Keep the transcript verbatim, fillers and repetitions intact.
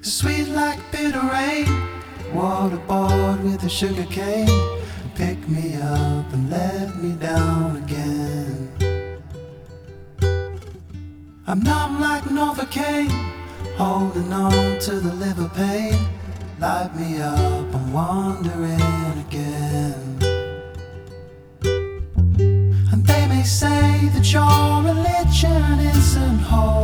Sweet like bitter rain, waterboard with a sugar cane. Pick me up and let me down again. I'm numb like Novocaine, holding on to the liver pain. Light me up, I'm wandering again. And they may say that your religion isn't holy,